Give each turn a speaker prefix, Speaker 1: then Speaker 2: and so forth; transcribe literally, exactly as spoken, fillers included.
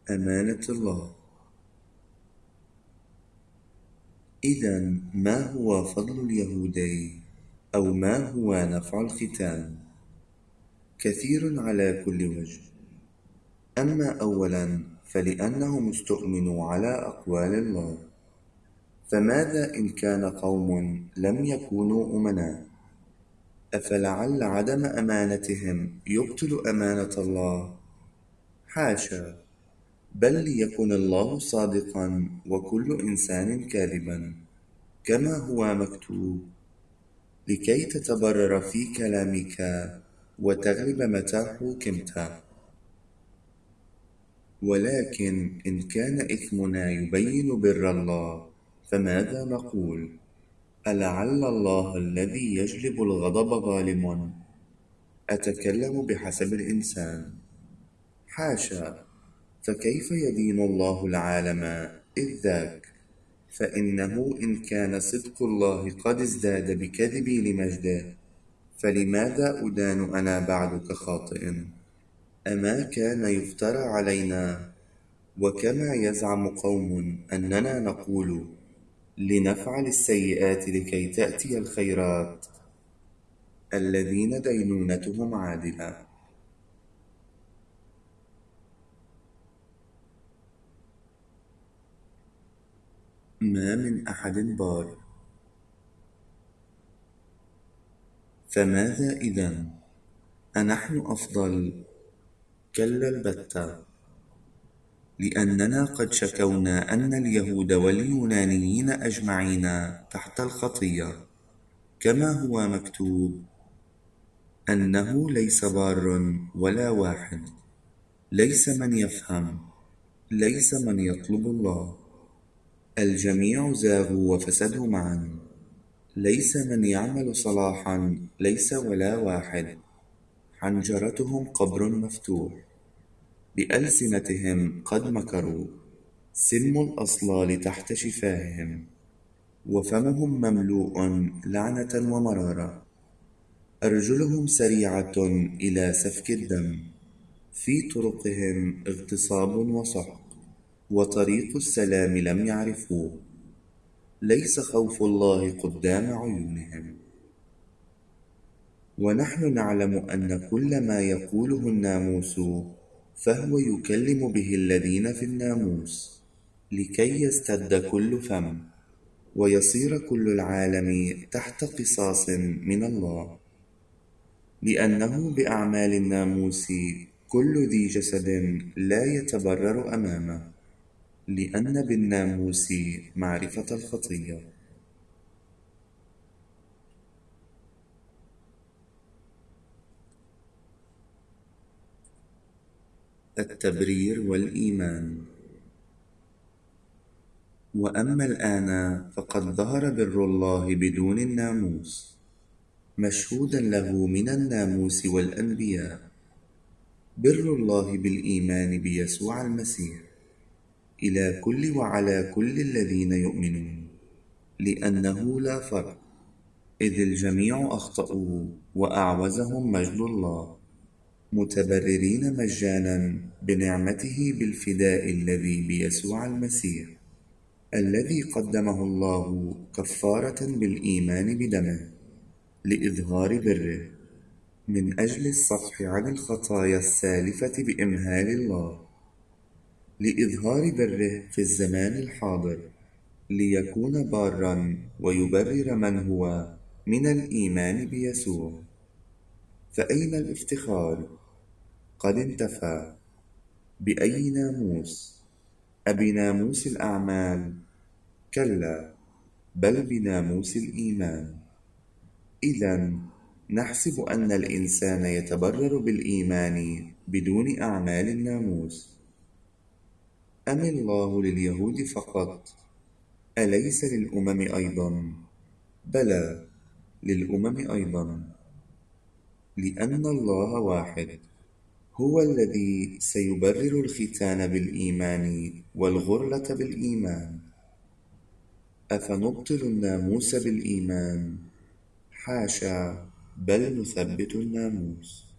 Speaker 1: أمانة الله. إذن ما هو فضل اليهودي، أو ما هو نفع الختان؟ كثير على كل وجه. أما أولا فلأنهم استؤمنوا على أقوال الله. فماذا إن كان قوم لم يكونوا أمناء؟ أفلعل عدم أمانتهم يبطل أمانة الله؟ حاشا، بل ليكن الله صادقا وكل إنسان كاذبا، كما هو مكتوب: لكي تتبرر في كلامك وتغلب متى حوكمت. ولكن إن كان إثمنا يبين بر الله فماذا نقول؟ ألعل الله الذي يجلب الغضب ظالم؟ أتكلم بحسب الإنسان. حاشا، فكيف يدين الله العالم إذ ذاك؟ فإنه إن كان صدق الله قد ازداد بكذبي لمجده، فلماذا أدان أنا بعد كخاطئ؟ أما كان يفترى علينا، وكما يزعم قوم أننا نقول لنفعل السيئات لكي تأتي الخيرات، الذين دينونتهم عادلة. ما من أحد بار. فماذا إذن؟ أنحن أفضل؟ كلا البتة، لأننا قد شكونا أن اليهود واليونانيين أجمعين تحت الخطية، كما هو مكتوب: أنه ليس بار ولا واحد، ليس من يفهم، ليس من يطلب الله. الجميع زاغوا وفسدوا معا، ليس من يعمل صلاحا، ليس ولا واحد. حنجرتهم قبر مفتوح، بألسنتهم قد مكروا، سم الأصلال تحت شفاههم، وفمهم مملوء لعنة ومرارة. أرجلهم سريعة إلى سفك الدم، في طرقهم اغتصاب وسحق، وطريق السلام لم يعرفوه. ليس خوف الله قدام عيونهم. ونحن نعلم أن كل ما يقوله الناموس فهو يكلم به الذين في الناموس، لكي يستد كل فم، ويصير كل العالم تحت قصاص من الله. لأنه بأعمال الناموس كل ذي جسد لا يتبرر أمامه، لأن بالناموس معرفة الخطية. التبرير والإيمان. وأما الآن فقد ظهر بر الله بدون الناموس، مشهودا له من الناموس والأنبياء، بر الله بالإيمان بيسوع المسيح إلى كل وعلى كل الذين يؤمنون، لأنه لا فرق، إذ الجميع أخطأوا وأعوزهم مجد الله، متبررين مجانا بنعمته بالفداء الذي بيسوع المسيح، الذي قدمه الله كفارة بالإيمان بدمه لإظهار بره، من أجل الصفح عن الخطايا السالفة بإمهال الله، لإظهار بره في الزمان الحاضر، ليكون باراً ويبرر من هو من الإيمان بيسوع. فأين الافتخار؟ قد انتفى. بأي ناموس؟ أبناموس الأعمال؟ كلا، بل بناموس الإيمان. إذن نحسب أن الإنسان يتبرر بالإيمان بدون أعمال الناموس. أم الله لليهود فقط؟ أليس للأمم أيضا؟ بلى، للأمم أيضا، لأن الله واحد، هو الذي سيبرر الختان بالإيمان والغرلة بالإيمان. أفنبطل الناموس بالإيمان؟ حاشا، بل نثبت الناموس.